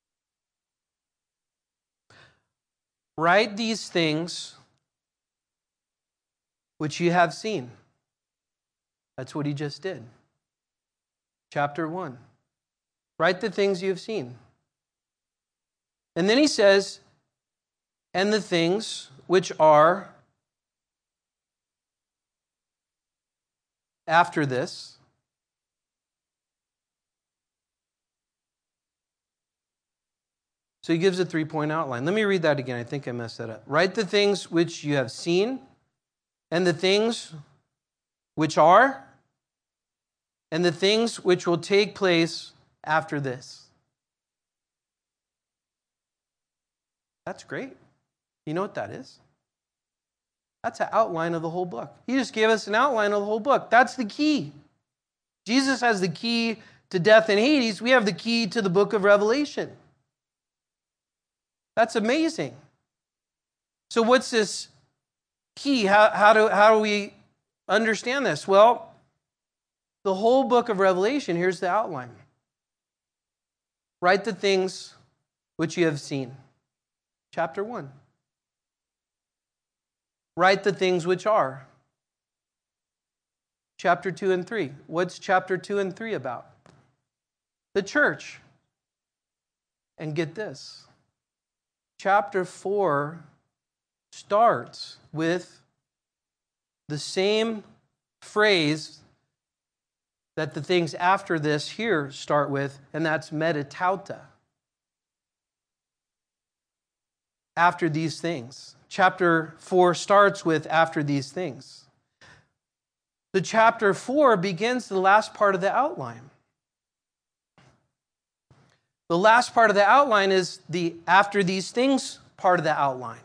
S1: "Write these things which you have seen." That's what he just did. Chapter 1. Write the things you have seen. And then he says, "And the things which are after this." So he gives a 3-point outline. Let me read that again. I think I messed that up. "Write the things which you have seen, and the things which are, and the things which will take place after this." That's great. You know what that is? That's an outline of the whole book. He just gave us an outline of the whole book. That's the key. Jesus has the key to death and Hades. We have the key to the book of Revelation. That's amazing. So what's this key? How do we understand this? Well, the whole book of Revelation, here's the outline. Write the things which you have seen. Chapter 1. Write the things which are. Chapter 2 and 3. What's chapter 2 and 3 about? The church. And get this. Chapter 4 starts with the same phrase that the things after this here start with, and that's metatauta. After these things. Chapter 4 starts with after these things. So chapter 4 begins the last part of the outline. The last part of the outline is the after these things part of the outline.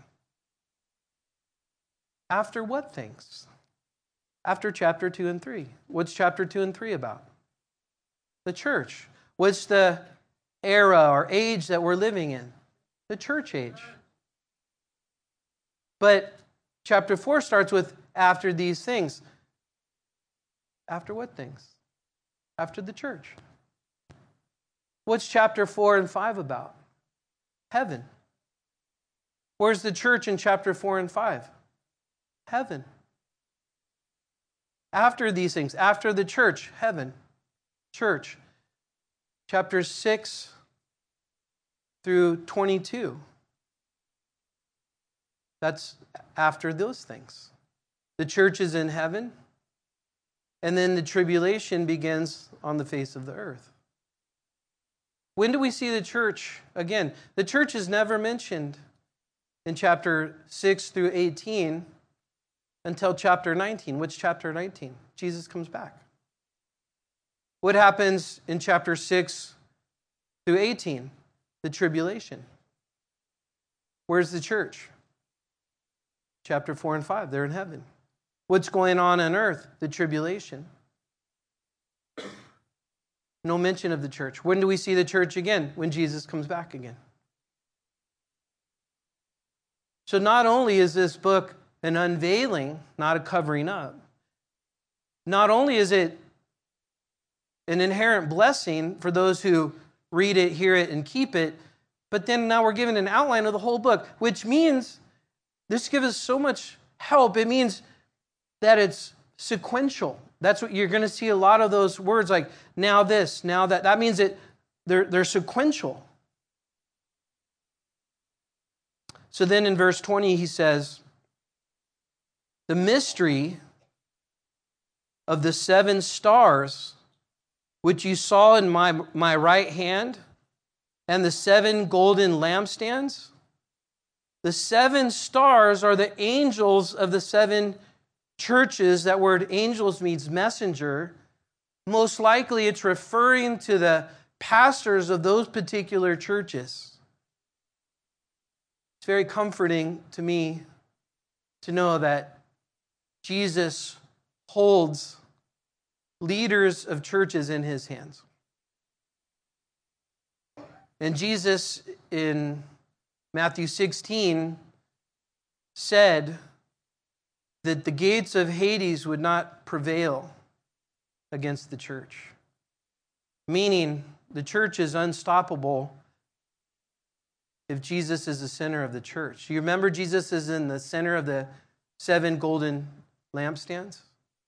S1: After what things? After chapter 2 and 3. What's chapter 2 and 3 about? The church. What's the era or age that we're living in? The church age. But chapter 4 starts with after these things. After what things? After the church. What's chapter 4 and 5 about? Heaven. Where's the church in chapter 4 and 5? Heaven. After these things, after the church, heaven, church. Chapters 6 through 22. That's after those things. The church is in heaven, and then the tribulation begins on the face of the earth. When do we see the church? Again, the church is never mentioned in chapter 6 through 18 until chapter 19. Which chapter 19? Jesus comes back. What happens in chapter 6 through 18? The tribulation. Where's the church? Chapter 4 and 5, they're in heaven. What's going on earth? The tribulation. No mention of the church. When do we see the church again? When Jesus comes back again. So not only is this book an unveiling, not a covering up, not only is it an inherent blessing for those who read it, hear it, and keep it, but then now we're given an outline of the whole book, which means this gives us so much help. It means that it's sequential. That's what you're going to see a lot of those words like now this, now that. That means that they're sequential. So then in verse 20 he says, the mystery of the 7 stars which you saw in my right hand and the 7 golden lampstands. The 7 stars are the angels of the 7 churches. That word angels means messenger. Most likely it's referring to the pastors of those particular churches. It's very comforting to me to know that Jesus holds leaders of churches in his hands. And Jesus in Matthew 16 said that the gates of Hades would not prevail against the church. Meaning, the church is unstoppable if Jesus is the center of the church. You remember Jesus is in the center of the 7 golden lampstands?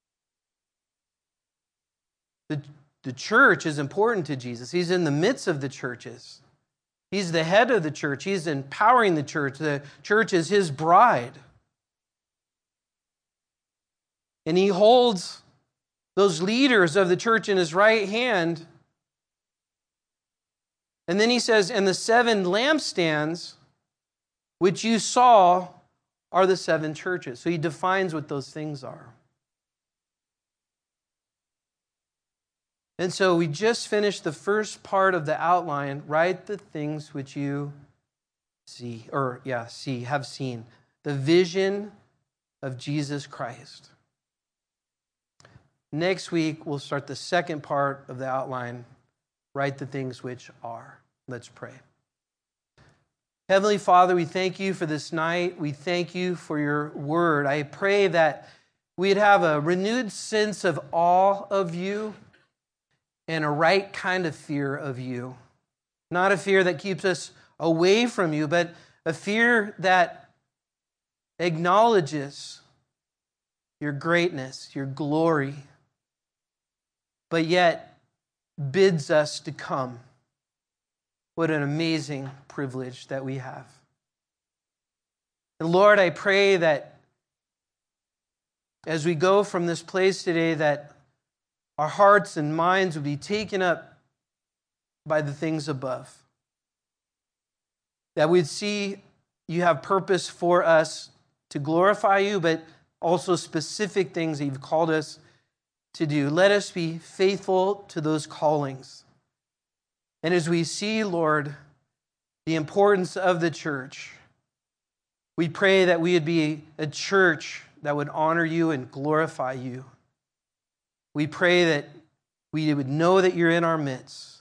S1: The church is important to Jesus. He's in the midst of the churches. He's the head of the church. He's empowering the church. The church is his bride. And he holds those leaders of the church in his right hand. And then he says, and the 7 lampstands which you saw are the 7 churches. So he defines what those things are. And so we just finished the first part of the outline. Write the things which you have seen. The vision of Jesus Christ. Next week, we'll start the second part of the outline. Write the things which are. Let's pray. Heavenly Father, we thank you for this night. We thank you for your word. I pray that we'd have a renewed sense of awe of you and a right kind of fear of you. Not a fear that keeps us away from you, but a fear that acknowledges your greatness, your glory, but yet bids us to come. What an amazing privilege that we have. And Lord, I pray that as we go from this place today, that our hearts and minds would be taken up by the things above. That we'd see you have purpose for us to glorify you, but also specific things that you've called us to do. Let us be faithful to those callings. And as we see, Lord, the importance of the church, we pray that we would be a church that would honor you and glorify you. We pray that we would know that you're in our midst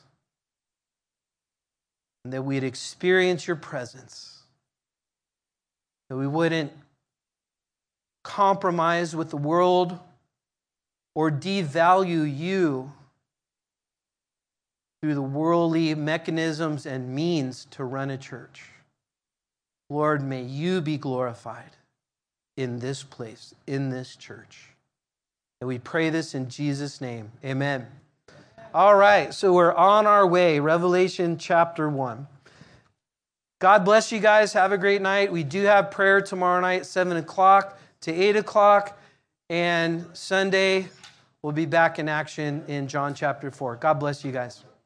S1: and that we'd experience your presence, that we wouldn't compromise with the world or devalue you through the worldly mechanisms and means to run a church. Lord, may you be glorified in this place, in this church. And we pray this in Jesus' name. Amen. All right, so we're on our way. Revelation chapter 1. God bless you guys. Have a great night. We do have prayer tomorrow night, 7 o'clock to 8 o'clock. And Sunday, we'll be back in action in John chapter 4. God bless you guys.